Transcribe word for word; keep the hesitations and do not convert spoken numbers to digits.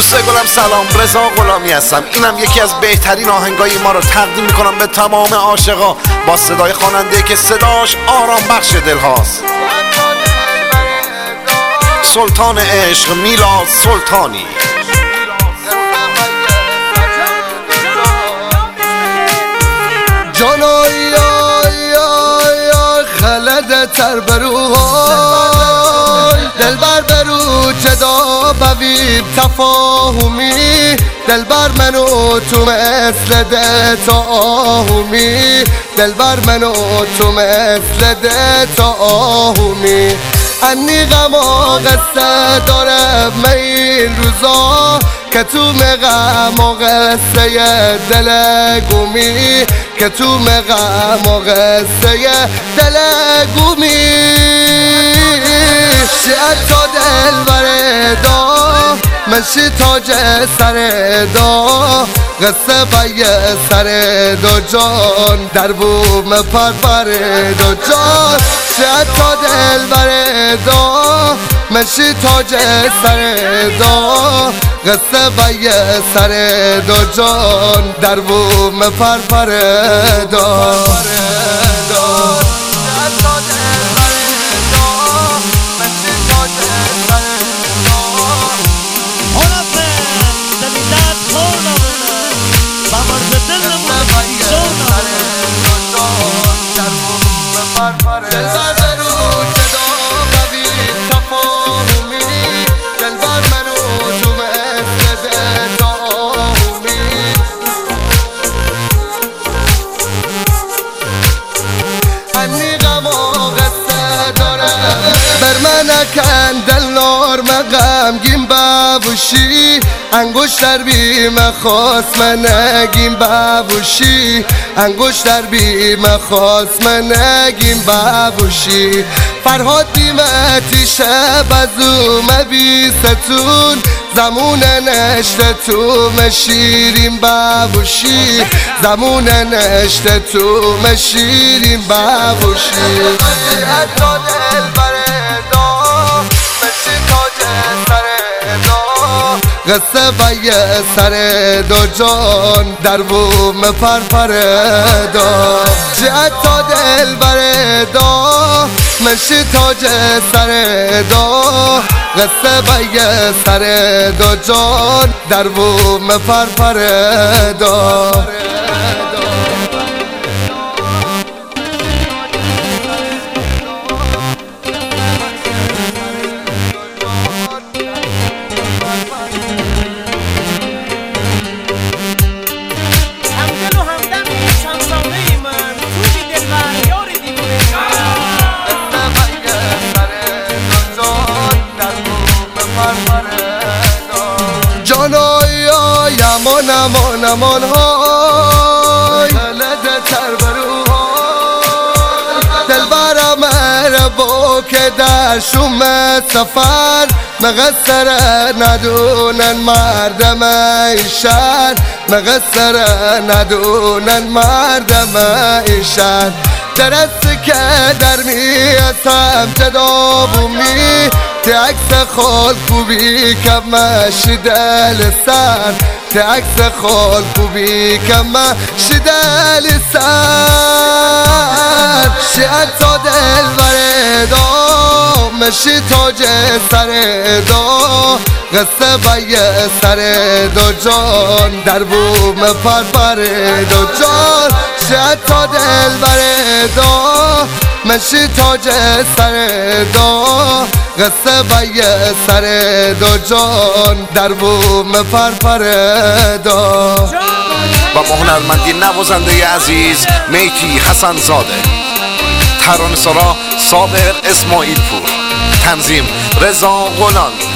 دوست گلم سلام، رضا غلامی هستم. اینم یکی از بهترین آهنگای ما رو تقدیم میکنم به تمام عاشقا با صدای خواننده که صداش آرام بخش دل هاست. سلطان عشق میلاد سلطانی. جانای خلد تر بروهای دل بر برو جدا بویب تفاهمی دل بر منو تو مثل ده تا آهومی دل بر منو تو مثل ده تا آهومی انی غما قصه داره این روزا که تو مغم و قصه دل گومی که تو مغم و قصه دل گومی شیعت تا دل بردا منشی تاج سر دا قصه بای سر دو جان در بوم پرپر دو جان شیعت تا دل بردا منشی تاج سر دا قصه بای سر دو جان در بوم پرپر دا برمنکن دل نار مغمگین ببوشی انگوش در بیم خواست منگین ببوشی انگوش در بیم خواست منگین ببوشی فرهاد بیمتی شب از اومه بی ستون زمون نشته تو مشیرین ببوشی زمون نشته تو مشیرین ببوشی قصه بای سر دو جان در بوم پرپر دا جهت تا دل بردا منشی تاج سر دا قصه بای سر دو جان در بوم پرپر دا جانای امان امان امان های خلده تر بروهای دل برم با که در شوم سفر مقصر ندونن مردم ایشن مقصر ندونن مردم ایشن درسته که در میتم جدا بومی تی عکس خال خوبی کمش دل سر تی عکس خال خوبی کمش دل سر شیعت تا دل بردا مشی تاج سر دا قصه بای سر دو جان در بوم پرپر دو جان شیعت تا دل بردا منشی تاج سر دا قصه بای سر دو جان در بوم پرپر دا و با هنرمندی نوازنده عزیز میتی حسن زاده، ترانه‌سرا صابر اسماعیل پور، تنظیم رضا غلامی.